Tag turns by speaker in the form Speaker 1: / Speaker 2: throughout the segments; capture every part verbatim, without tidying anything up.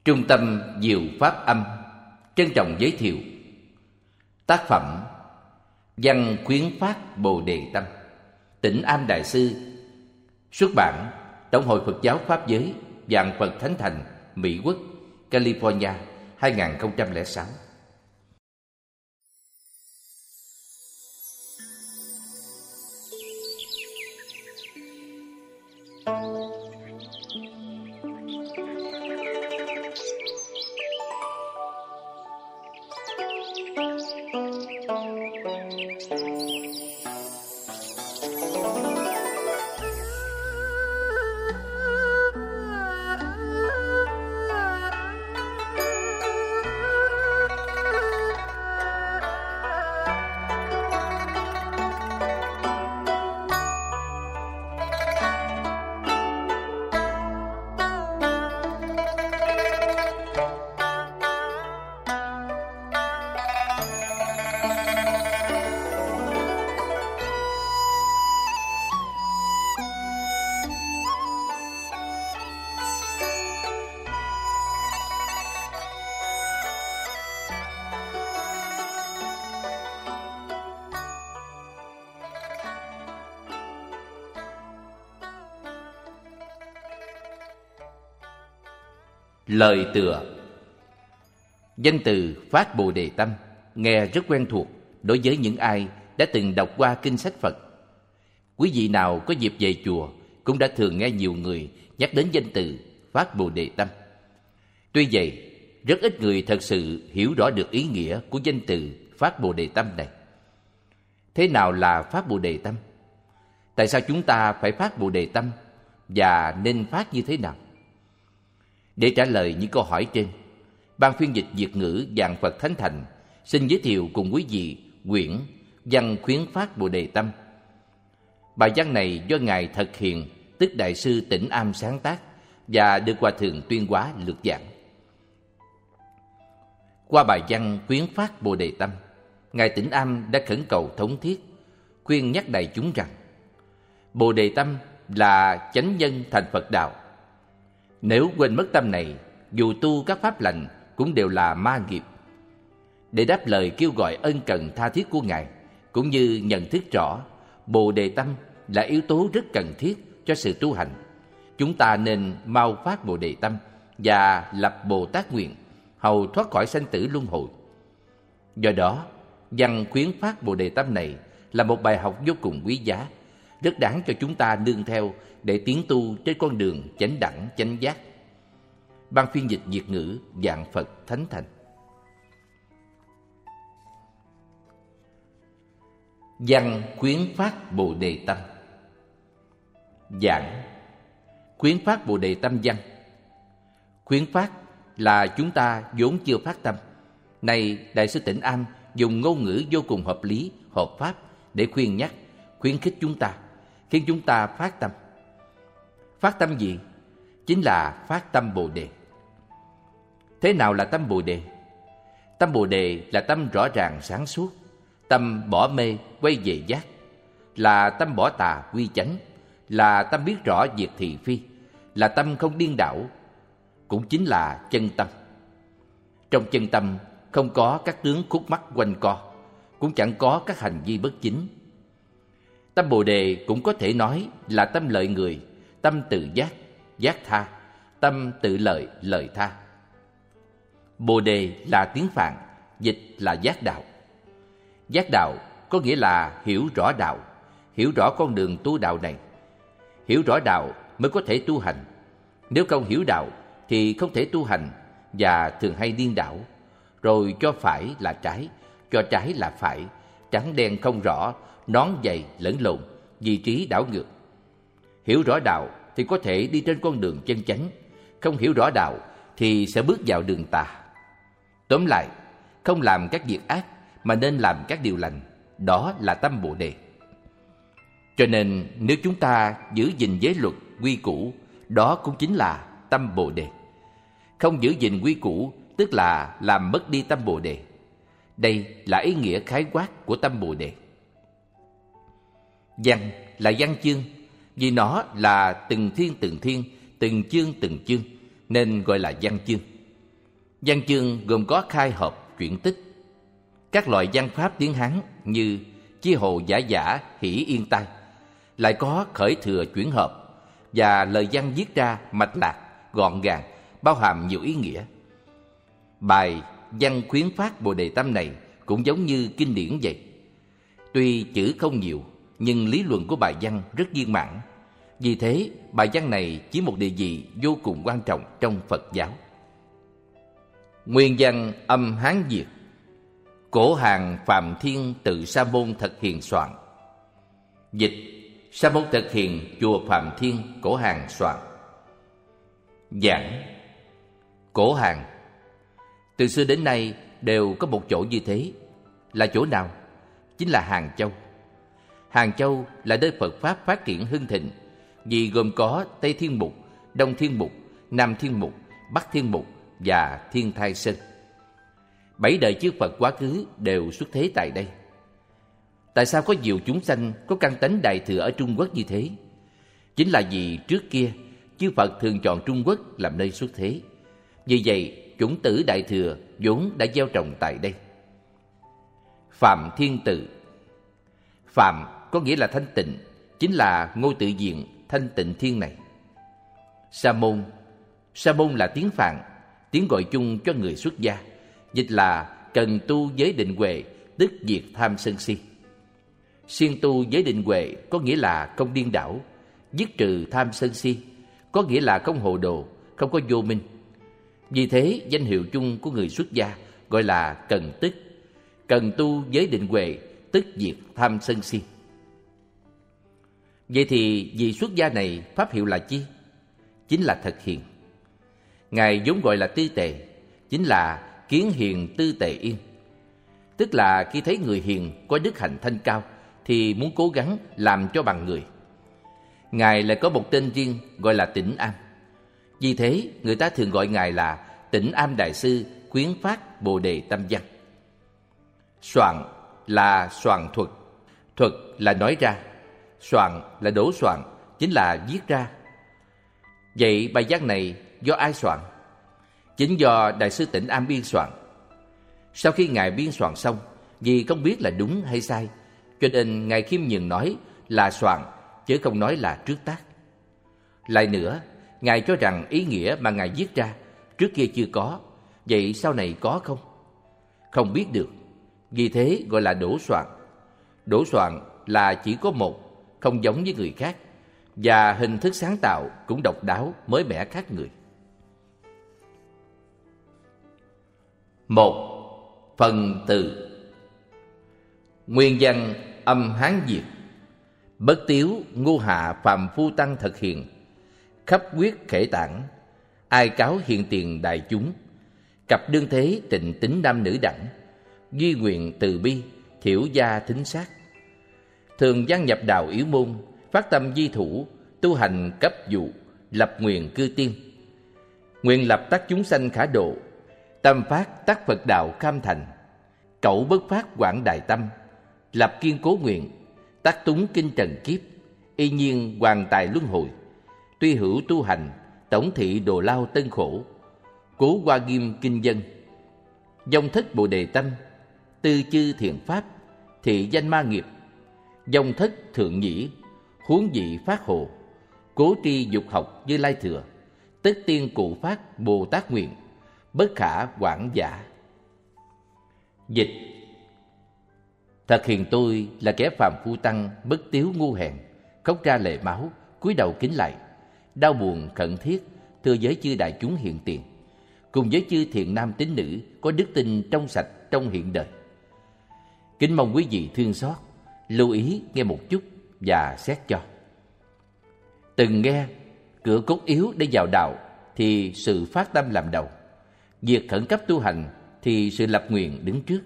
Speaker 1: Trung tâm Diệu Pháp Âm trân trọng giới thiệu tác phẩm Văn Khuyến Phát Bồ Đề Tâm, Tĩnh Am Đại Sư, xuất bản Tổng hội Phật giáo Pháp giới, Vạn Phật Thánh Thành, Mỹ Quốc, California, hai nghìn không trăm lẻ sáu. Lời tựa. Danh từ Phát Bồ Đề Tâm nghe rất quen thuộc đối với những ai đã từng đọc qua kinh sách Phật. Quý vị nào có dịp về chùa cũng đã thường nghe nhiều người nhắc đến danh từ Phát Bồ Đề Tâm. Tuy vậy, rất ít người thật sự hiểu rõ được ý nghĩa của danh từ Phát Bồ Đề Tâm này. Thế nào là Phát Bồ Đề Tâm? Tại sao chúng ta phải phát Bồ Đề Tâm và nên phát như thế nào? Để trả lời những câu hỏi trên, Ban phiên dịch Việt ngữ Vạn Phật Thánh Thành xin giới thiệu cùng quý vị quyển Văn Khuyến Phát Bồ Đề Tâm. Bài văn này do Ngài Thật Hiền, tức Đại sư Tĩnh Am sáng tác và được Hòa Thượng Tuyên Hóa lược giảng. Qua bài văn Khuyến Phát Bồ Đề Tâm, Ngài Tĩnh Am đã khẩn cầu thống thiết, khuyên nhắc đại chúng rằng Bồ Đề Tâm là chánh nhân thành Phật đạo. Nếu quên mất tâm này, dù tu các pháp lành cũng đều là ma nghiệp. Để đáp lời kêu gọi ân cần tha thiết của Ngài, cũng như nhận thức rõ Bồ Đề Tâm là yếu tố rất cần thiết cho sự tu hành, chúng ta nên mau phát Bồ Đề Tâm và lập Bồ Tát nguyện, hầu thoát khỏi sanh tử luân hồi. Do đó, văn khuyến phát Bồ Đề Tâm này là một bài học vô cùng quý giá, rất đáng cho chúng ta nương theo để tiến tu trên con đường chánh đẳng chánh giác. Ban phiên dịch Việt ngữ Vạn Phật Thánh Thành. Văn khuyến phát Bồ Đề Tâm. Giảng khuyến phát Bồ Đề Tâm văn. Khuyến phát là chúng ta vốn chưa phát tâm. Này Đại sư Tĩnh Am dùng ngôn ngữ vô cùng hợp lý, hợp pháp để khuyên nhắc, khuyến khích chúng ta, khiến chúng ta phát tâm. Phát tâm gì? Chính là phát tâm Bồ Đề. Thế nào là tâm Bồ Đề? Tâm Bồ Đề là tâm rõ ràng sáng suốt, tâm bỏ mê quay về giác, là tâm bỏ tà quy chánh, là tâm biết rõ việc thị phi, là tâm không điên đảo, cũng chính là chân tâm. Trong chân tâm không có các tướng khúc mắc quanh co, cũng chẳng có các hành vi bất chính. Tâm Bồ Đề cũng có thể nói là tâm lợi người, tâm tự giác, giác tha, tâm tự lợi, lợi tha. Bồ Đề là tiếng Phạn, dịch là giác đạo. Giác đạo có nghĩa là hiểu rõ đạo, hiểu rõ con đường tu đạo này. Hiểu rõ đạo mới có thể tu hành. Nếu không hiểu đạo thì không thể tu hành và thường hay điên đảo, rồi cho phải là trái, cho trái là phải, trắng đen không rõ, nón dày lẫn lộn, vị trí đảo ngược. Hiểu rõ đạo thì có thể đi trên con đường chân chánh, không hiểu rõ đạo thì sẽ bước vào đường tà. Tóm lại, không làm các việc ác mà nên làm các điều lành, đó là tâm Bồ Đề. Cho nên nếu chúng ta giữ gìn giới luật, quy củ, đó cũng chính là tâm Bồ Đề. Không giữ gìn quy củ tức là làm mất đi tâm Bồ Đề. Đây là ý nghĩa khái quát của tâm Bồ Đề. Văn là văn chương, vì nó là từng thiên từng thiên, từng chương từng chương, nên gọi là văn chương. Văn chương gồm có khai hợp, chuyển tích. Các loại văn pháp tiếng Hán như chí hồ giả giả, hỷ yên tai, lại có khởi thừa chuyển hợp, và lời văn viết ra mạch lạc, gọn gàng, bao hàm nhiều ý nghĩa. Bài Văn khuyến phát Bồ Đề Tâm này cũng giống như kinh điển vậy. Tuy chữ không nhiều, nhưng lý luận của bài văn rất viên mãn. Vì thế, bài văn này chiếm một địa vị vô cùng quan trọng trong Phật giáo. Nguyên văn âm Hán Việt. Cổ hàng Phạm Thiên tự Sa môn Thật Hiền soạn. Dịch: Sa môn Thật Hiền, chùa Phạm Thiên, Cổ hàng soạn. Giảng: Cổ hàng từ xưa đến nay đều có một chỗ như thế. Là chỗ nào? Chính là Hàng Châu. Hàng Châu là nơi Phật Pháp phát triển hưng thịnh, vì gồm có Tây Thiên Mục, Đông Thiên Mục, Nam Thiên Mục, Bắc Thiên Mục và Thiên Thai Sơn. Bảy đời chư Phật quá khứ đều xuất thế tại đây. Tại sao có nhiều chúng sanh có căn tánh Đại Thừa ở Trung Quốc như thế? Chính là vì trước kia chư Phật thường chọn Trung Quốc làm nơi xuất thế. Vì vậy, chủng tử Đại Thừa vốn đã gieo trồng tại đây. Phạm Thiên tự. Phạm có nghĩa là thanh tịnh, chính là ngôi tự diện thanh tịnh thiên này. Sa môn. Sa môn là tiếng Phạn, tiếng gọi chung cho người xuất gia, dịch là cần tu giới định huệ, tức diệt tham sân si. Siêng tu giới định huệ có nghĩa là không điên đảo, dứt trừ tham sân si, có nghĩa là không hồ đồ, không có vô minh. Vì thế, danh hiệu chung của người xuất gia gọi là cần tức. Cần tu giới định huệ, tức diệt tham sân si. Vậy thì vị xuất gia này pháp hiệu là chi? Chính là Thật Hiền. Ngài vốn gọi là Tư Tề, chính là kiến hiền tư tề yên. Tức là khi thấy người hiền có đức hạnh thanh cao thì muốn cố gắng làm cho bằng người. Ngài lại có một tên riêng gọi là Tĩnh Am. Vì thế người ta thường gọi Ngài là Tĩnh Am Đại Sư khuyến phát Bồ Đề Tâm Văn. Soạn là soạn thuật. Thuật là nói ra. Soạn là đổ soạn, chính là viết ra. Vậy bài văn này do ai soạn? Chính do Đại sư Tĩnh Am biên soạn. Sau khi Ngài biên soạn xong, vì không biết là đúng hay sai, cho nên Ngài khiêm nhường nói là soạn, chứ không nói là trước tác. Lại nữa, Ngài cho rằng ý nghĩa mà Ngài viết ra trước kia chưa có, vậy sau này có không? Không biết được. Vì thế gọi là đổ soạn. Đổ soạn là chỉ có một, không giống với người khác, và hình thức sáng tạo cũng độc đáo, mới mẻ khác người. Một. Phần từ. Nguyên văn âm Hán Việt. Bất tiếu ngu hạ phàm phu tăng Thật Hiền, khắp quyết khể tản, ai cáo hiện tiền đại chúng, cặp đương thế tịnh tính nam nữ đẳng, duy nguyện từ bi thiểu gia thính sát. Thường văn nhập đạo yếu môn, phát tâm di thủ, tu hành cấp dụ, lập nguyện cư tiên. Nguyện lập tác chúng sanh khả độ, tâm phát tác Phật đạo cam thành. Cẩu bất phát quảng đại tâm, lập kiên cố nguyện, tác túng kinh trần kiếp, y nhiên hoàn tài luân hồi. Tuy hữu tu hành, tổng thị đồ lao tân khổ, cố qua nghiêm kinh dân. Dòng thất Bồ Đề Tâm, tư chư thiện pháp, thị danh ma nghiệp. Dòng thất thượng nhĩ, huống dị phát hộ, cố tri dục học Như Lai thừa, tất tiên cụ phát Bồ Tát nguyện, bất khả quảng giả. Dịch: Thật Hiền tôi là kẻ phàm phu tăng, bất tiếu ngu hèn, khóc ra lệ máu, cúi đầu kính lạy, đau buồn khẩn thiết, thưa với chư đại chúng hiện tiền, cùng với chư thiện nam tín nữ có đức tin trong sạch trong hiện đời. Kính mong quý vị thương xót, lưu ý nghe một chút và xét cho. Từng nghe cửa cốt yếu để vào đạo thì sự phát tâm làm đầu, việc khẩn cấp tu hành thì sự lập nguyện đứng trước.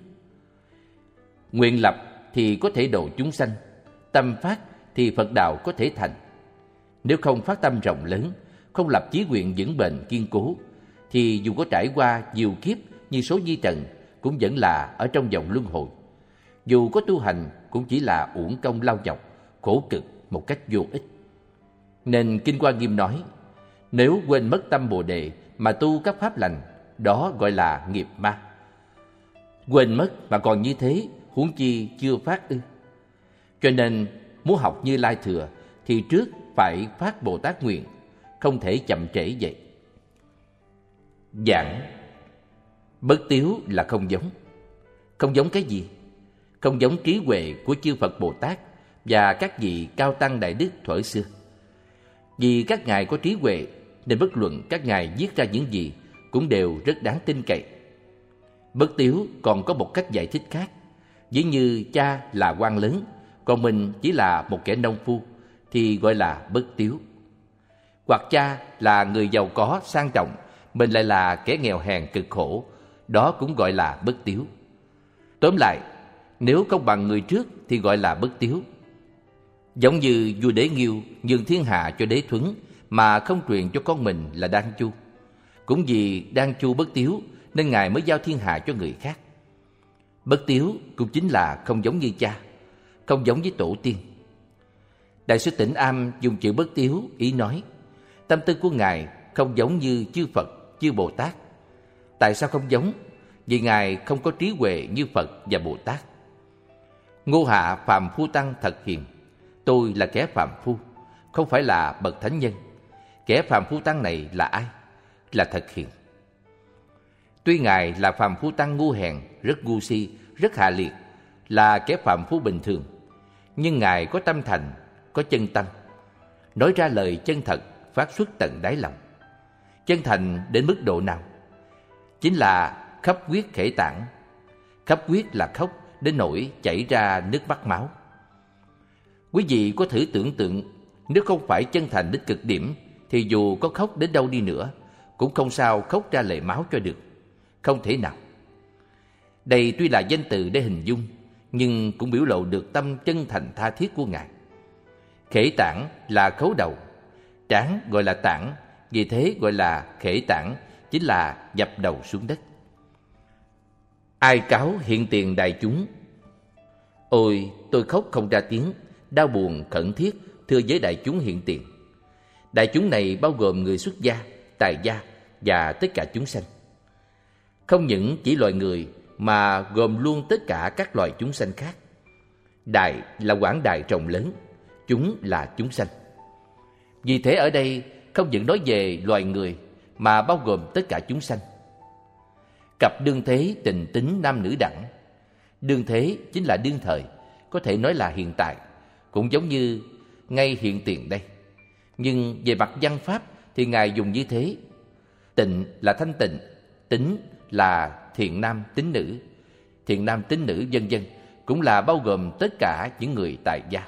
Speaker 1: Nguyện lập thì có thể độ chúng sanh, tâm phát thì Phật đạo có thể thành. Nếu không phát tâm rộng lớn, không lập chí nguyện vững bền kiên cố, thì dù có trải qua nhiều kiếp như số di trần cũng vẫn là ở trong vòng luân hồi. Dù có tu hành cũng chỉ là uổng công lao nhọc, khổ cực một cách vô ích. Nên Kinh Hoa Nghiêm nói, nếu quên mất tâm Bồ Đề mà tu các pháp lành đó gọi là nghiệp ma. Quên mất mà còn như thế, huống chi chưa phát ư? Cho nên muốn học Như Lai Thừa thì trước phải phát Bồ Tát nguyện, không thể chậm trễ vậy. Giảng bất tiếu là không giống. Không giống cái gì? Không giống trí huệ của chư Phật Bồ Tát và các vị cao tăng đại đức thuở xưa. Vì các ngài có trí huệ nên bất luận các ngài viết ra những gì cũng đều rất đáng tin cậy. Bất tiếu còn có một cách giải thích khác. Ví như cha là quan lớn, còn mình chỉ là một kẻ nông phu thì gọi là bất tiếu. Hoặc cha là người giàu có sang trọng, mình lại là kẻ nghèo hèn cực khổ, đó cũng gọi là bất tiếu. Tóm lại, nếu không bằng người trước thì gọi là bất tiếu. Giống như vua Đế Nghiêu nhường thiên hạ cho Đế Thuấn mà không truyền cho con mình là Đan Chu. Cũng vì Đan Chu bất tiếu nên ngài mới giao thiên hạ cho người khác. Bất tiếu cũng chính là không giống như cha, không giống với tổ tiên. Đại sư Tịnh Am dùng chữ bất tiếu ý nói tâm tư của ngài không giống như chư Phật, chư Bồ Tát. Tại sao không giống? Vì ngài không có trí huệ như Phật và Bồ Tát. Ngô Hạ phàm phu tăng thật hiền. Tôi là kẻ phàm phu, không phải là bậc thánh nhân. Kẻ phàm phu tăng này là ai? Là thật hiền. Tuy ngài là phàm phu tăng ngu hèn, rất ngu si, rất hạ liệt, là kẻ phàm phu bình thường, nhưng ngài có tâm thành, có chân tâm, nói ra lời chân thật, phát xuất tận đáy lòng. Chân thành đến mức độ nào? Chính là khắp huyết khể tạng. Khắp huyết là khóc đến nỗi chảy ra nước mắt máu. Quý vị có thử tưởng tượng, nếu không phải chân thành đến cực điểm thì dù có khóc đến đâu đi nữa cũng không sao khóc ra lệ máu cho được. Không thể nào. Đây tuy là danh từ để hình dung, nhưng cũng biểu lộ được tâm chân thành tha thiết của ngài. Khể tảng là khấu đầu, trán gọi là tảng, vì thế gọi là khể tảng, chính là dập đầu xuống đất. Ai cáo hiện tiền đại chúng? Ôi, tôi khóc không ra tiếng, đau buồn khẩn thiết thưa với đại chúng hiện tiền. Đại chúng này bao gồm người xuất gia, tài gia và tất cả chúng sanh. Không những chỉ loài người mà gồm luôn tất cả các loài chúng sanh khác. Đại là quảng đại rộng lớn, chúng là chúng sanh. Vì thế ở đây không những nói về loài người mà bao gồm tất cả chúng sanh. Cặp đương thế tình tính nam nữ đẳng. Đương thế chính là đương thời, có thể nói là hiện tại, cũng giống như ngay hiện tiền đây. Nhưng về mặt văn pháp thì ngài dùng như thế. Tịnh là thanh tịnh, tính là thiện nam tín nữ, thiện nam tín nữ vân vân, cũng là bao gồm tất cả những người tại gia.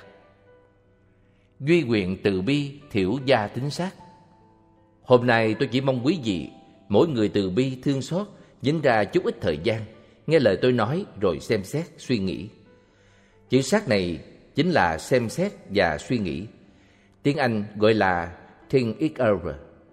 Speaker 1: Duy nguyện từ bi thiểu gia tính sát. Hôm nay tôi chỉ mong quý vị mỗi người từ bi thương xót, dành ra chút ít thời gian nghe lời tôi nói rồi xem xét suy nghĩ. Chữ sát này chính là xem xét và suy nghĩ. Tiếng Anh gọi là think it over.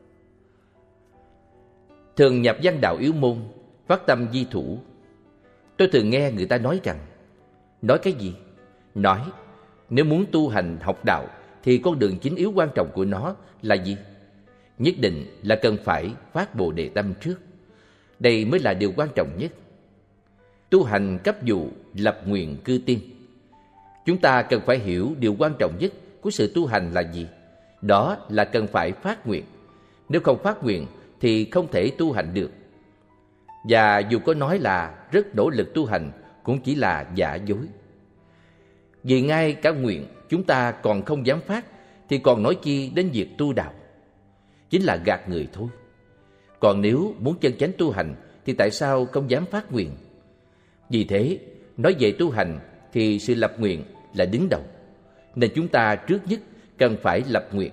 Speaker 1: Thường nhập văn đạo yếu môn, phát tâm di thủ. Tôi thường nghe người ta nói rằng, nói cái gì? Nói, nếu muốn tu hành học đạo thì con đường chính yếu quan trọng của nó là gì? Nhất định là cần phải phát Bồ Đề tâm trước. Đây mới là điều quan trọng nhất. Tu hành cấp dụ, lập nguyện cư tiên. Chúng ta cần phải hiểu điều quan trọng nhất của sự tu hành là gì? Đó là cần phải phát nguyện. Nếu không phát nguyện thì không thể tu hành được. Và dù có nói là rất nỗ lực tu hành cũng chỉ là giả dối. Vì ngay cả nguyện chúng ta còn không dám phát thì còn nói chi đến việc tu đạo. Chính là gạt người thôi. Còn nếu muốn chân chánh tu hành thì tại sao không dám phát nguyện? Vì thế, nói về tu hành thì sự lập nguyện là đứng đầu. Nên chúng ta trước nhất cần phải lập nguyện.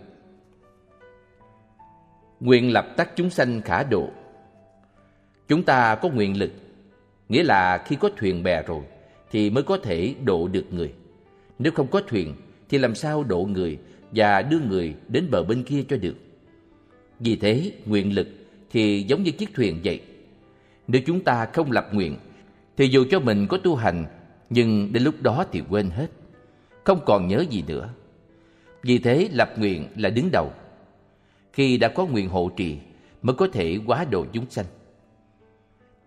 Speaker 1: Nguyện lập tắc chúng sanh khả độ. Chúng ta có nguyện lực, nghĩa là khi có thuyền bè rồi thì mới có thể độ được người. Nếu không có thuyền thì làm sao độ người và đưa người đến bờ bên kia cho được? Vì thế, nguyện lực thì giống như chiếc thuyền vậy. Nếu chúng ta không lập nguyện thì dù cho mình có tu hành, nhưng đến lúc đó thì quên hết, không còn nhớ gì nữa. Vì thế lập nguyện là đứng đầu. Khi đã có nguyện hộ trì mới có thể hóa độ chúng sanh.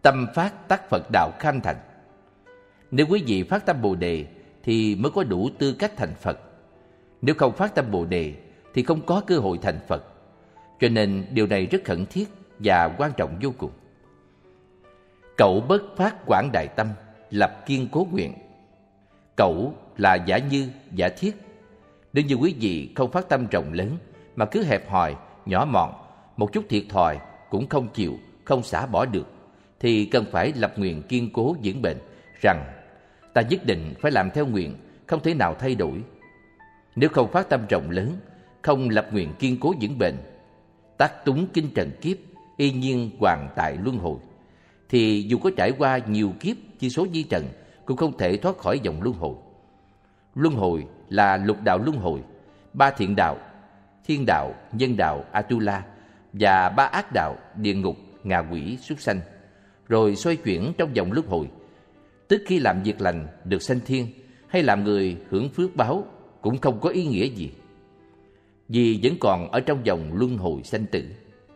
Speaker 1: Tâm phát tác Phật đạo kham thành. Nếu quý vị phát tâm Bồ Đề thì mới có đủ tư cách thành Phật. Nếu không phát tâm Bồ Đề thì không có cơ hội thành Phật. Cho nên điều này rất khẩn thiết và quan trọng vô cùng. Cẩu bất phát quảng đại tâm, lập kiên cố nguyện. Cẩu là giả như, giả thiết. Nếu như quý vị không phát tâm rộng lớn mà cứ hẹp hòi, nhỏ mọn, một chút thiệt thòi cũng không chịu, không xả bỏ được, thì cần phải lập nguyện kiên cố vững bền rằng ta nhất định phải làm theo nguyện, không thể nào thay đổi. Nếu không phát tâm rộng lớn, không lập nguyện kiên cố vững bền, tác túng kinh trần kiếp, y nhiên hoàn tại luân hồi, thì dù có trải qua nhiều kiếp chi số di trần cũng không thể thoát khỏi dòng luân hồi. Luân hồi là lục đạo luân hồi, ba thiện đạo, thiên đạo, nhân đạo, Atula, và ba ác đạo, địa ngục, ngạ quỷ, súc sanh, rồi xoay chuyển trong dòng luân hồi. Tức khi làm việc lành được sanh thiên, hay làm người hưởng phước báo cũng không có ý nghĩa gì, vì vẫn còn ở trong dòng luân hồi sanh tử.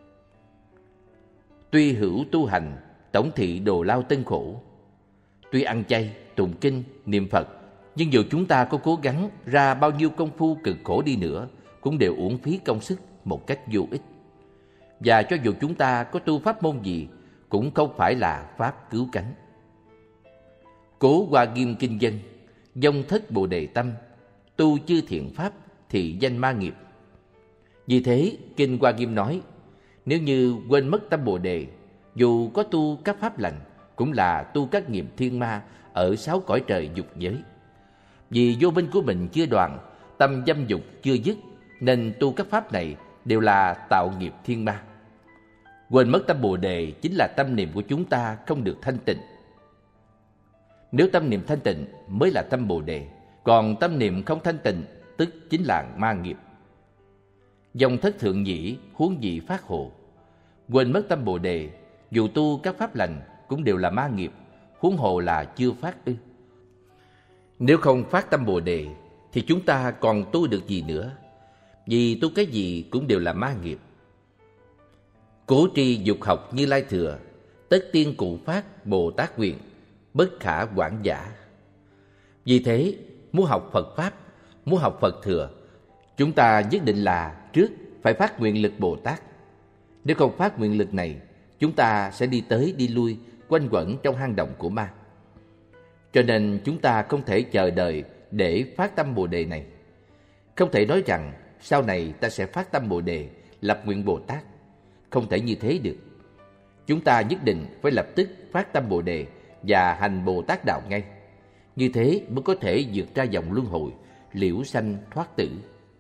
Speaker 1: Tuy hữu tu hành, tổng thị đồ lao tân khổ. Tuy ăn chay, tụng kinh, niệm Phật, nhưng dù chúng ta có cố gắng ra bao nhiêu công phu cực khổ đi nữa, cũng đều uổng phí công sức một cách vô ích. Và cho dù chúng ta có tu pháp môn gì, cũng không phải là pháp cứu cánh. Cố Hoa Nghiêm kinh dân, dông thất Bồ Đề tâm, tu chư thiện pháp thì danh ma nghiệp. Vì thế, kinh Hoa Nghiêm nói, nếu như quên mất tâm Bồ Đề, dù có tu các pháp lành, cũng là tu các nghiệp thiên ma ở sáu cõi trời dục giới. Vì vô minh của mình chưa đoạn, tâm dâm dục chưa dứt, nên tu các pháp này đều là tạo nghiệp thiên ma. Quên mất tâm Bồ Đề chính là tâm niệm của chúng ta không được thanh tịnh. Nếu tâm niệm thanh tịnh mới là tâm Bồ Đề, còn tâm niệm không thanh tịnh tức chính là ma nghiệp. Dòng thất thượng nhĩ huống dị phát hộ. Quên mất tâm Bồ Đề, dù tu các pháp lành cũng đều là ma nghiệp, huống hồ là chưa phát ư. Nếu không phát tâm Bồ Đề thì chúng ta còn tu được gì nữa, vì tu cái gì cũng đều là ma nghiệp. Cố tri dục học Như Lai thừa, tất tiên cụ phát Bồ Tát quyền, bất khả quản giả. Vì thế, muốn học Phật Pháp, muốn học Phật thừa, chúng ta nhất định là trước phải phát nguyện lực Bồ Tát. Nếu không phát nguyện lực này, chúng ta sẽ đi tới đi lui, quanh quẩn trong hang động của ma. Cho nên chúng ta không thể chờ đợi để phát tâm Bồ Đề này. Không thể nói rằng sau này ta sẽ phát tâm Bồ Đề, lập nguyện Bồ Tát. Không thể như thế được. Chúng ta nhất định phải lập tức phát tâm Bồ Đề và hành Bồ Tát đạo ngay. Như thế mới có thể vượt ra dòng luân hồi, liễu sanh thoát tử.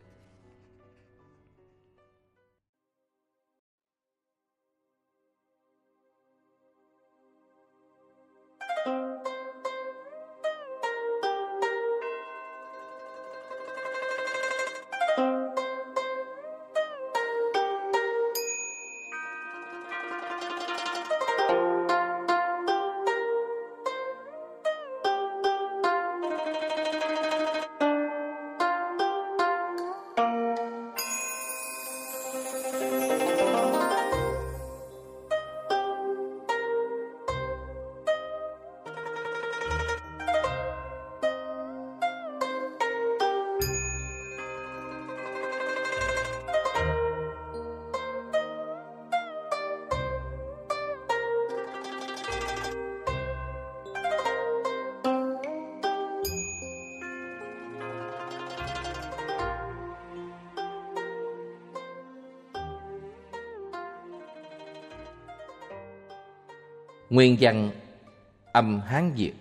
Speaker 1: Nguyên văn âm Hán Việt.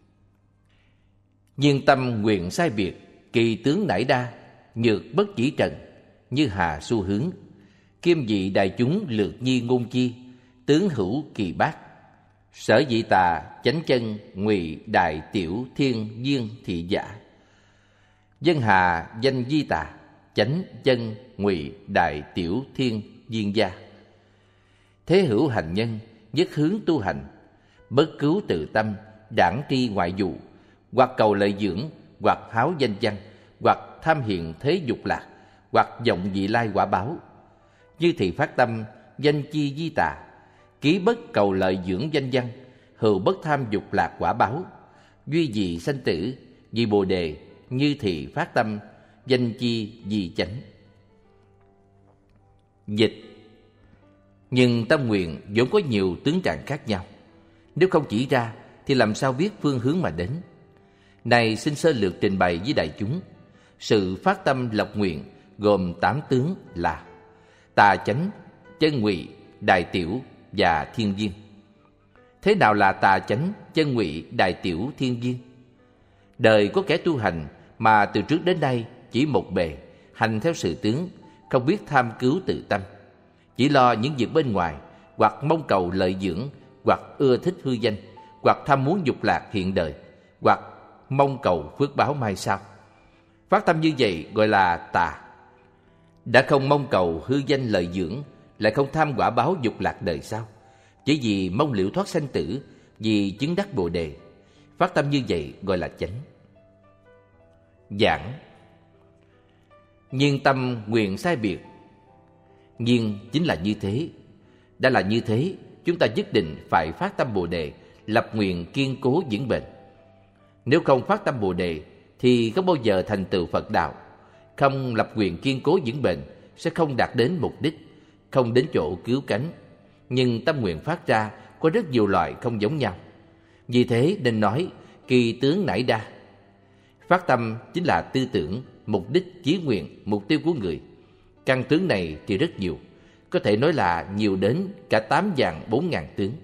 Speaker 1: Nhiên tâm nguyện sai biệt, kỳ tướng nải đa, nhược bất chỉ trần, như hà xu hướng. Kim dị đại chúng lược nhi ngôn chi, tướng hữu kỳ bát. Sở dị tà, chánh chân, ngụy đại tiểu thiên viên thị giả. Dân hà danh di tà, chánh chân, ngụy đại tiểu thiên viên gia. Thế hữu hành nhân, nhất hướng tu hành, bất cứu tự tâm, đảng tri ngoại dụ, hoặc cầu lợi dưỡng, hoặc háo danh văn, hoặc tham hiện thế dục lạc, hoặc vọng vị lai quả báo. Như thị phát tâm danh chi di tà, ký bất cầu lợi dưỡng danh văn, hữu bất tham dục lạc quả báo, duy dị sanh tử, vì Bồ đề, như thị phát tâm, danh chi vì chánh. Dịch: nhưng tâm nguyện vốn có nhiều tướng trạng khác nhau, nếu không chỉ ra thì làm sao biết phương hướng mà đến. Này xin sơ lược trình bày với đại chúng. Sự phát tâm lộc nguyện gồm tám tướng là tà chánh, chân ngụy, đại tiểu và thiên viên. Thế nào là tà chánh, chân ngụy, đại tiểu, thiên viên? Đời có kẻ tu hành mà từ trước đến nay chỉ một bề, hành theo sự tướng, không biết tham cứu tự tâm, chỉ lo những việc bên ngoài, hoặc mong cầu lợi dưỡng, hoặc ưa thích hư danh, hoặc tham muốn dục lạc hiện đời, hoặc mong cầu phước báo mai sau. Phát tâm như vậy gọi là tà. Đã không mong cầu hư danh lợi dưỡng, lại không tham quả báo dục lạc đời sau, chỉ vì mong liễu thoát sanh tử, vì chứng đắc Bồ đề. Phát tâm như vậy gọi là chánh. Giảng: nhiên tâm nguyện sai biệt. Nhiên chính là như thế. Đã là như thế, chúng ta nhất định phải phát tâm Bồ đề, lập nguyện kiên cố vững bền. Nếu không phát tâm Bồ đề thì không bao giờ thành tựu Phật đạo. Không lập nguyện kiên cố vững bền sẽ không đạt đến mục đích, không đến chỗ cứu cánh. Nhưng tâm nguyện phát ra có rất nhiều loại không giống nhau. Vì thế nên nói kỳ tướng nảy đa. Phát tâm chính là tư tưởng, mục đích, chí nguyện, mục tiêu của người. Căn tướng này thì rất nhiều, có thể nói là nhiều đến cả tám vạn bốn ngàn tướng.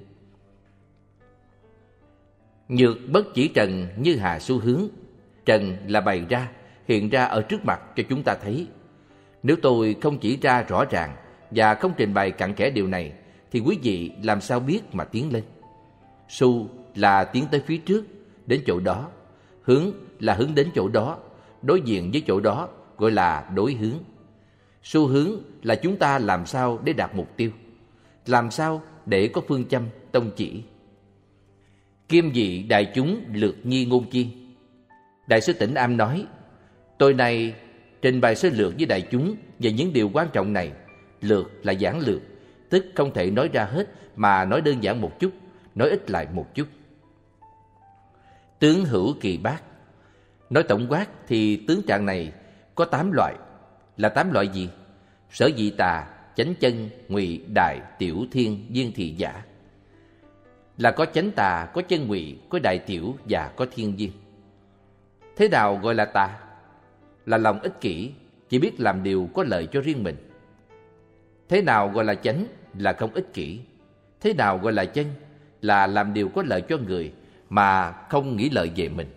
Speaker 1: Nhược bất chỉ trần như hà xu hướng. Trần là bày ra, hiện ra ở trước mặt cho chúng ta thấy. Nếu tôi không chỉ ra rõ ràng và không trình bày cặn kẽ điều này, thì quý vị làm sao biết mà tiến lên. Xu là tiến tới phía trước, đến chỗ đó. Hướng là hướng đến chỗ đó, đối diện với chỗ đó, gọi là đối hướng. Xu hướng là chúng ta làm sao để đạt mục tiêu, làm sao để có phương châm, tông chỉ. Kim dị đại chúng lược nhi ngôn chi. Đại sư Tĩnh Am nói: tôi này trình bày sơ lược với đại chúng về những điều quan trọng này. Lược là giản lược, tức không thể nói ra hết, mà nói đơn giản một chút, nói ít lại một chút. Tướng hữu kỳ bát. Nói tổng quát thì tướng trạng này có tám loại. Là tám loại gì? Sở dị tà, chánh chân, ngụy, đại, tiểu, thiên, viên, thị, giả. Là có chánh tà, có chân ngụy, có đại tiểu và có thiên viên. Thế nào gọi là tà? Là lòng ích kỷ, chỉ biết làm điều có lợi cho riêng mình. Thế nào gọi là chánh? Là không ích kỷ. Thế nào gọi là chân? Là làm điều có lợi cho người mà không nghĩ lợi về mình.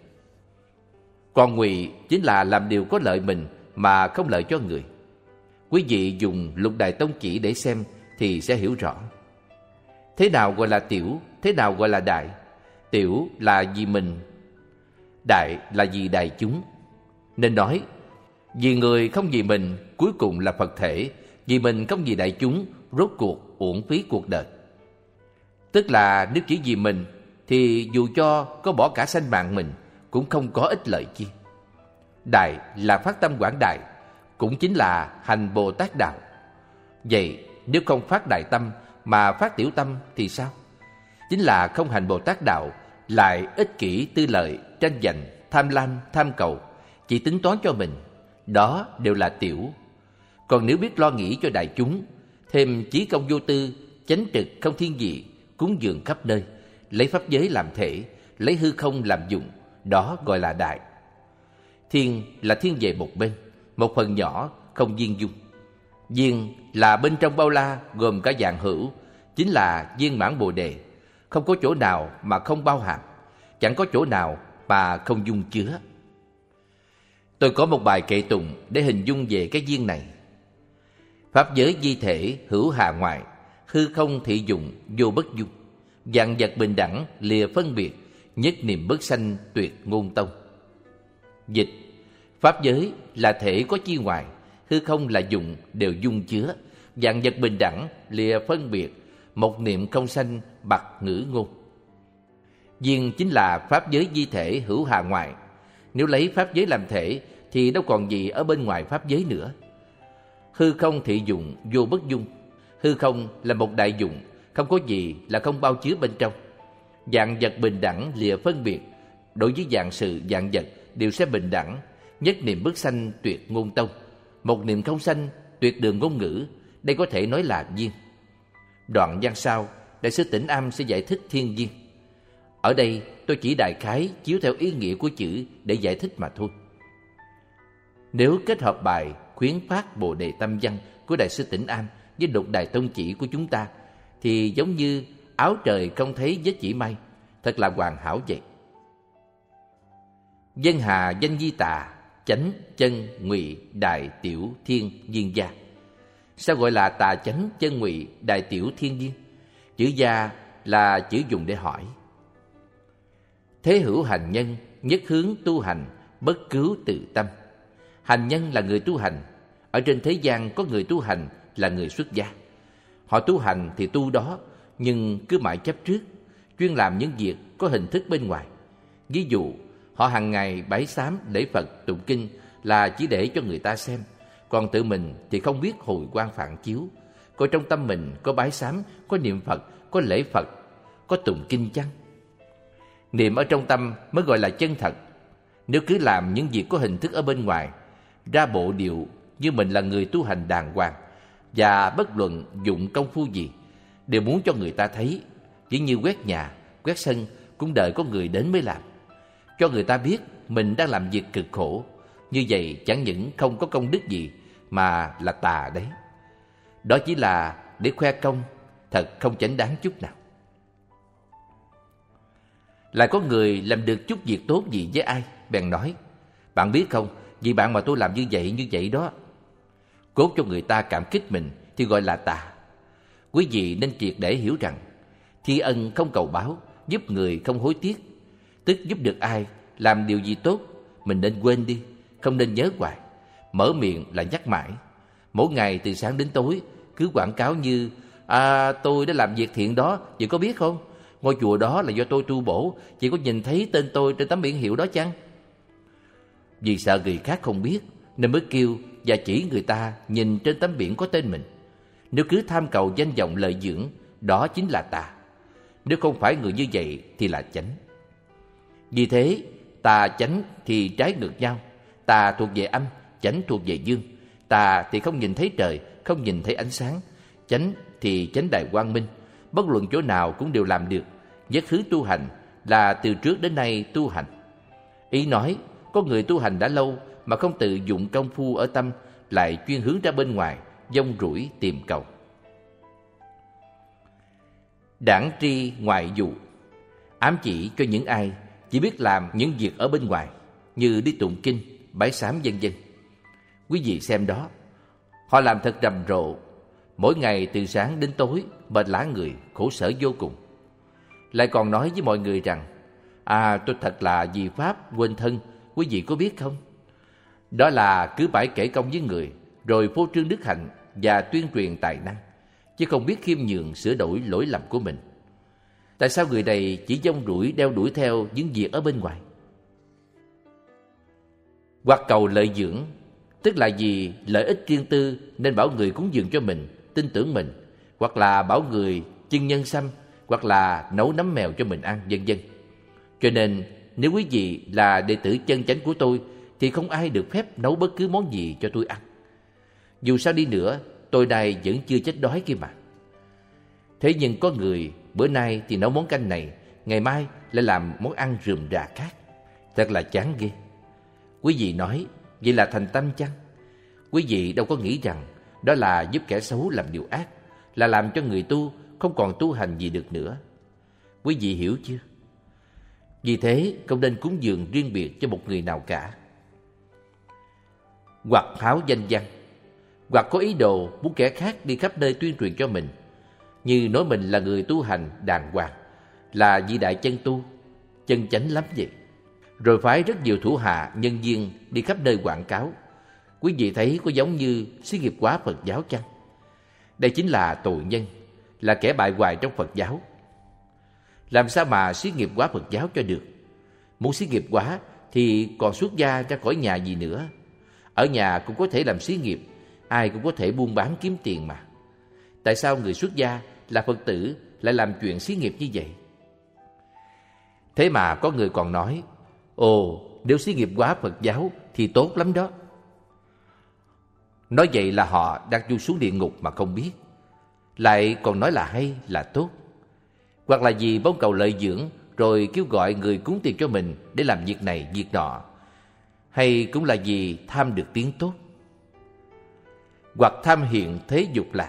Speaker 1: Còn ngụy chính là làm điều có lợi mình mà không lợi cho người. Quý vị dùng Lục Đại Tông Chỉ để xem thì sẽ hiểu rõ. Thế nào gọi là tiểu? Thế nào gọi là đại? Tiểu là vì mình, đại là vì đại chúng. Nên nói, vì người không vì mình, cuối cùng là Phật thể. Vì mình không vì đại chúng, rốt cuộc uổng phí cuộc đời. Tức là nếu chỉ vì mình, thì dù cho có bỏ cả sanh mạng mình, cũng không có ích lợi chi. Đại là phát tâm quảng đại, cũng chính là hành Bồ Tát đạo. Vậy nếu không phát đại tâm mà phát tiểu tâm thì sao? Chính là không hành Bồ Tát đạo, lại ích kỷ tư lợi, tranh giành, tham lam, tham cầu, chỉ tính toán cho mình. Đó đều là tiểu. Còn nếu biết lo nghĩ cho đại chúng, thêm chí công vô tư, chánh trực không thiên vị, cúng dường khắp nơi, lấy pháp giới làm thể, lấy hư không làm dụng, đó gọi là đại. Thiên là thiên về một bên, một phần nhỏ, không viên dung. Viên là bên trong bao la, gồm cả vạn hữu, chính là viên mãn Bồ đề. Không có chỗ nào mà không bao hàm, chẳng có chỗ nào mà không dung chứa. Tôi có một bài kệ tụng để hình dung về cái viên này. Pháp giới di thể hữu hà ngoại, hư không thị dụng vô bất dung. Vạn vật bình đẳng lìa phân biệt, nhất niệm bất sanh tuyệt ngôn tông. Dịch: pháp giới là thể có chi ngoài, hư không là dụng đều dung chứa. Vạn vật bình đẳng lìa phân biệt, một niệm không sanh bặt ngữ ngôn. Viên chính là pháp giới di thể hữu hà ngoại. Nếu lấy pháp giới làm thể thì đâu còn gì ở bên ngoài pháp giới nữa. Hư không thị dụng vô bất dung. Hư không là một đại dụng, không có gì là không bao chứa bên trong. Vạn vật bình đẳng lìa phân biệt, đối với vạn sự vạn vật đều sẽ bình đẳng. Nhất niệm bất sanh tuyệt ngôn tông, một niệm không sanh tuyệt đường ngôn ngữ. Đây có thể nói là duyên. Đoạn văn sau, Đại sư Tĩnh Am sẽ giải thích thiên duyên. Ở đây tôi chỉ đại khái chiếu theo ý nghĩa của chữ để giải thích mà thôi. Nếu kết hợp bài khuyến phát Bồ Đề Tâm Văn của Đại sư Tĩnh Am với Lục Đài Tông Chỉ của chúng ta, thì giống như áo trời không thấy vết chỉ may, thật là hoàn hảo vậy. Dân hà danh di tà, chánh chân ngụy đại tiểu thiên duyên gia. Sao gọi là tà chánh chân ngụy đại tiểu thiên duyên? Chữ gia là chữ dùng để hỏi. Thế hữu hành nhân, nhất hướng tu hành, bất cứu tự tâm. Hành nhân là người tu hành. Ở trên thế gian có người tu hành là người xuất gia. Họ tu hành thì tu đó, nhưng cứ mãi chấp trước, chuyên làm những việc có hình thức bên ngoài. Ví dụ, họ hàng ngày bái sám lễ Phật tụng kinh là chỉ để cho người ta xem, còn tự mình thì không biết hồi quang phản chiếu, coi trong tâm mình có bái sám, có niệm Phật, có lễ Phật, có tụng kinh chăng? Niệm ở trong tâm mới gọi là chân thật. Nếu cứ làm những việc có hình thức ở bên ngoài, ra bộ điệu như mình là người tu hành đàng hoàng, và bất luận dụng công phu gì đều muốn cho người ta thấy, chỉ như quét nhà, quét sân cũng đợi có người đến mới làm, cho người ta biết mình đang làm việc cực khổ. Như vậy chẳng những không có công đức gì mà là tà đấy. Đó chỉ là để khoe công, thật không chánh đáng chút nào. Lại có người làm được chút việc tốt gì với ai, bèn nói: bạn biết không, vì bạn mà tôi làm như vậy như vậy đó. Cốt cho người ta cảm kích mình thì gọi là tà. Quý vị nên triệt để hiểu rằng thi ân không cầu báo, giúp người không hối tiếc. Tức giúp được ai, làm điều gì tốt, mình nên quên đi, không nên nhớ hoài. Mở miệng là nhắc mãi. Mỗi ngày từ sáng đến tối cứ quảng cáo như: à, tôi đã làm việc thiện đó, chị có biết không? Ngôi chùa đó là do tôi tu bổ, chị có nhìn thấy tên tôi trên tấm biển hiệu đó chăng? Vì sợ người khác không biết nên mới kêu và chỉ người ta nhìn trên tấm biển có tên mình. Nếu cứ tham cầu danh vọng lợi dưỡng, đó chính là tà. Nếu không phải người như vậy thì là chánh. Vì thế, tà chánh thì trái ngược nhau. Tà thuộc về âm, chánh thuộc về dương. Tà thì không nhìn thấy trời, không nhìn thấy ánh sáng. Chánh thì chánh đài quang minh, bất luận chỗ nào cũng đều làm được. Nhất hướng tu hành là từ trước đến nay tu hành. Ý nói, có người tu hành đã lâu mà không tự dụng công phu ở tâm, lại chuyên hướng ra bên ngoài, dông rủi tìm cầu. Đảng tri ngoại dụ, ám chỉ cho những ai chỉ biết làm những việc ở bên ngoài, như đi tụng kinh, bái sám vân vân. Quý vị xem đó, họ làm thật rầm rộ, mỗi ngày từ sáng đến tối, mệt lả người, khổ sở vô cùng. Lại còn nói với mọi người rằng: à, tôi thật là vì pháp quên thân, quý vị có biết không? Đó là cứ bãi kể công với người, rồi phô trương đức hạnh và tuyên truyền tài năng, chứ không biết khiêm nhường sửa đổi lỗi lầm của mình. Tại sao người này chỉ dông đuổi đeo đuổi theo những việc ở bên ngoài? Hoặc cầu lợi dưỡng, tức là vì lợi ích riêng tư nên bảo người cúng dường cho mình, tin tưởng mình, hoặc là bảo người chưng nhân sâm, hoặc là nấu nấm mèo cho mình ăn, vân vân. Cho nên nếu quý vị là đệ tử chân chánh của tôi thì không ai được phép nấu bất cứ món gì cho tôi ăn. Dù sao đi nữa, tôi đây vẫn chưa chết đói kia mà. Thế nhưng có người bữa nay thì nấu món canh này, ngày mai lại làm món ăn rườm rà khác. Thật là chán ghê. Quý vị nói, vậy là thành tâm chăng? Quý vị đâu có nghĩ rằng đó là giúp kẻ xấu làm điều ác, là làm cho người tu không còn tu hành gì được nữa. Quý vị hiểu chưa? Vì thế không nên cúng dường riêng biệt cho một người nào cả. Hoặc háo danh văn, hoặc có ý đồ muốn kẻ khác đi khắp nơi tuyên truyền cho mình, như nói mình là người tu hành đàng hoàng, là vị đại chân tu, chân chánh lắm vậy. Rồi phái rất nhiều thủ hạ, nhân viên đi khắp nơi quảng cáo. Quý vị thấy có giống như xí nghiệp hóa Phật giáo chăng? Đây chính là tội nhân, là kẻ bại hoại trong Phật giáo. Làm sao mà xí nghiệp hóa Phật giáo cho được? Muốn xí nghiệp hóa thì còn xuất gia ra khỏi nhà gì nữa. Ở nhà cũng có thể làm xí nghiệp, ai cũng có thể buôn bán kiếm tiền mà. Tại sao người xuất gia là Phật tử lại làm chuyện xí nghiệp như vậy? Thế mà có người còn nói, ồ, nếu xí nghiệp hóa Phật giáo thì tốt lắm đó. Nói vậy là họ đang chui xuống địa ngục mà không biết, lại còn nói là hay, là tốt. Hoặc là vì mong cầu lợi dưỡng rồi kêu gọi người cúng tiền cho mình để làm việc này, việc nọ. Hay cũng là vì tham được tiếng tốt, hoặc tham hiện thế dục lạc.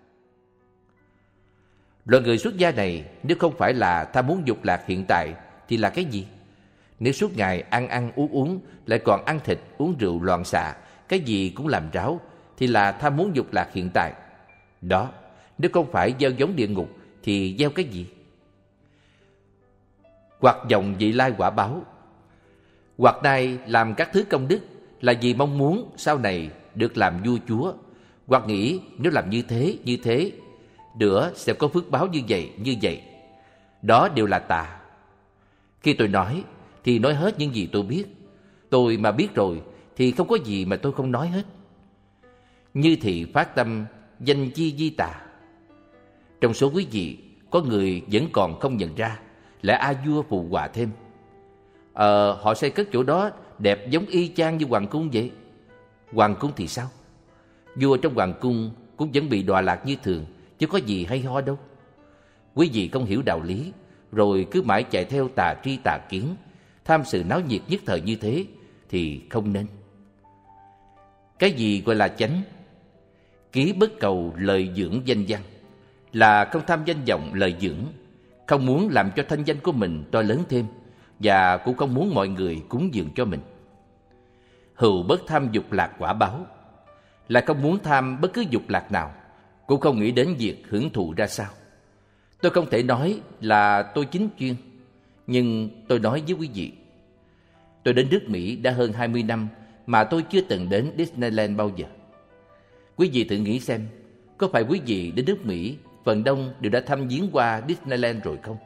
Speaker 1: Loại người xuất gia này nếu không phải là tham muốn dục lạc hiện tại thì là cái gì? Nếu suốt ngày ăn ăn uống uống, lại còn ăn thịt, uống rượu loạn xạ, cái gì cũng làm ráo, thì là tham muốn dục lạc hiện tại. Đó, nếu không phải gieo giống địa ngục thì gieo cái gì? Hoặc dòng vị lai quả báo. Hoặc nay làm các thứ công đức là vì mong muốn sau này được làm vua chúa, hoặc nghĩ nếu làm như thế, như thế nữa sẽ có phước báo như vậy, như vậy. Đó đều là tà. Khi tôi nói thì nói hết những gì tôi biết. Tôi mà biết rồi thì không có gì mà tôi không nói hết. Như thị phát tâm danh chi di tà. Trong số quý vị có người vẫn còn không nhận ra, lại a vua phụ họa thêm. Ờ, họ xây cất chỗ đó đẹp giống y chang như hoàng cung vậy. Hoàng cung thì sao? Vua trong hoàng cung cũng vẫn bị đọa lạc như thường, chứ có gì hay ho đâu. Quý vị không hiểu đạo lý, rồi cứ mãi chạy theo tà tri tà kiến, tham sự náo nhiệt nhất thời như thế thì không nên. Cái gì gọi là chánh? Ký bất cầu lợi dưỡng danh văn, là không tham danh vọng lợi dưỡng, không muốn làm cho thanh danh của mình to lớn thêm, và cũng không muốn mọi người cúng dường cho mình. Hữu bất tham dục lạc quả báo, là không muốn tham bất cứ dục lạc nào, cũng không nghĩ đến việc hưởng thụ ra sao. Tôi không thể nói là tôi chính chuyên, nhưng tôi nói với quý vị. Tôi đến nước Mỹ đã hơn hai mươi năm mà tôi chưa từng đến Disneyland bao giờ. Quý vị thử nghĩ xem, có phải quý vị đến nước Mỹ phần đông đều đã thăm viếng qua Disneyland rồi không?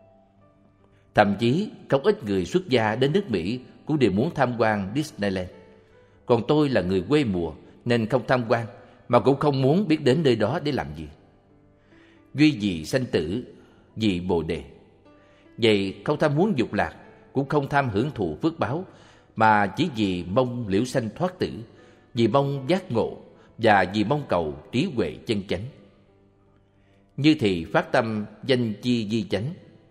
Speaker 1: Thậm chí không ít người xuất gia đến nước Mỹ cũng đều muốn tham quan Disneyland. Còn tôi là người quê mùa nên không tham quan, mà cũng không muốn biết đến nơi đó để làm gì. Duy vì sanh tử, vì Bồ Đề. Vậy không tham muốn dục lạc, cũng không tham hưởng thụ phước báo, mà chỉ vì mong liễu sanh thoát tử, vì mong giác ngộ, và vì mong cầu trí huệ chân chánh. Như thì phát tâm danh chi di chánh.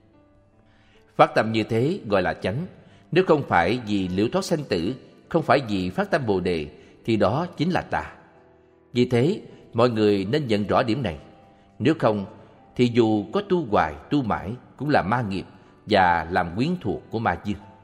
Speaker 1: Phát tâm như thế gọi là chánh. Nếu không phải vì liễu thoát sanh tử, không phải vì phát tâm Bồ Đề, thì đó chính là tà. Vì thế, mọi người nên nhận rõ điểm này. Nếu không, thì dù có tu hoài, tu mãi cũng là ma nghiệp và làm quyến thuộc của ma dương.